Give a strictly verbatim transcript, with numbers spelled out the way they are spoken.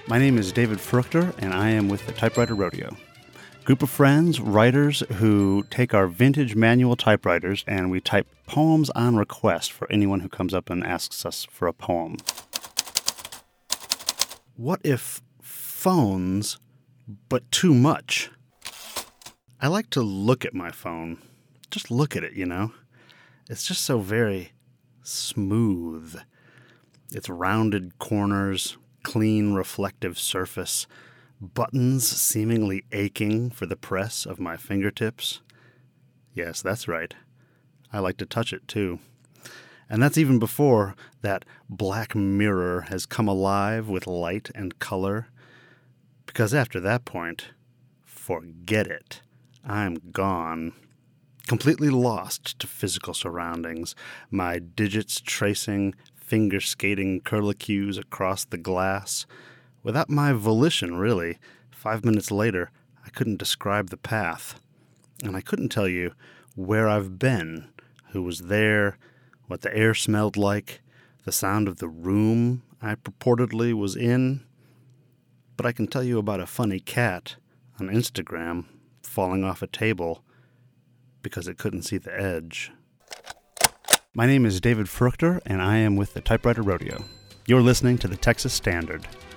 My name is David Fruchter, and I am with the Typewriter Rodeo. Group of friends, writers, who take our vintage manual typewriters and we type poems on request for anyone who comes up and asks us for a poem. What if phones, but too much? I like to look at my phone. Just look at it, you know? It's just so very smooth. Its rounded corners, clean reflective surface, buttons seemingly aching for the press of my fingertips. Yes, that's right. I like to touch it too. And that's even before that black mirror has come alive with light and color. Because after that point, forget it. I'm gone. Completely lost to physical surroundings, my digits tracing finger skating curlicues across the glass. Without my volition, really. Five minutes later, I couldn't describe the path. And I couldn't tell you where I've been, who was there, what the air smelled like, the sound of the room I purportedly was in. But I can tell you about a funny cat on Instagram falling off a table because it couldn't see the edge. My name is David Fruchter, and I am with the Typewriter Rodeo. You're listening to the Texas Standard.